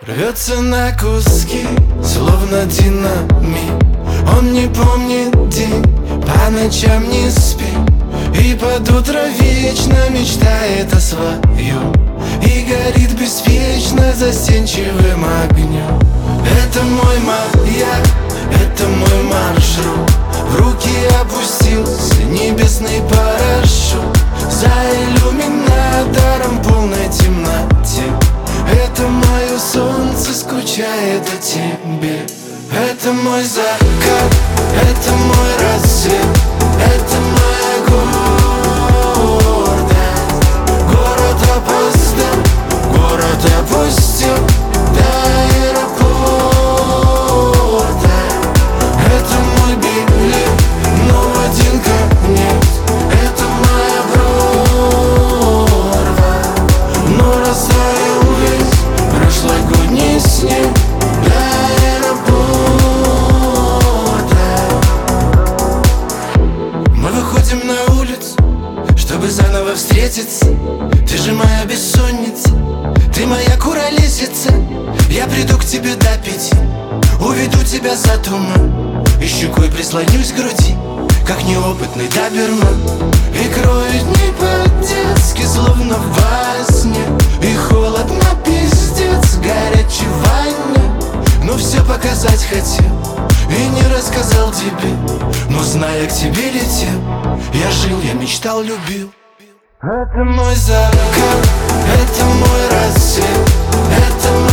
Рвется на куски, словно динамит. Он не помнит день, по ночам не спит, и под утро вечно мечтает о своем, и горит беспечно застенчивым огнем. Это мой маяк, это мой маршрут. В руки опустился небесный парашют. За иллюминатором полной темноте это мое солнце скучает о тебе. Это мой закат, это мой рассвет, это моя гордость. Город опоздал, город опустел до аэропорта. Это мой билет, но в один конец. Это моя прорва, но растаял весь прошлогодний снег до аэропорта. Мы выходим на улицу, чтобы заново встретиться. Ты же моя бессонница, ты моя куролесица. Я приду к тебе до 5, уведу тебя за туман, и щекой прислонюсь к груди, как неопытный доберман. И кроет не по-детски, словно во сне, и холодно пиздец, горячий в ванне. Но все показать хотел и не рассказал тебе, но зная, к тебе летел. Я жил, я мечтал, любил. Это мой закат, это мой рассвет, это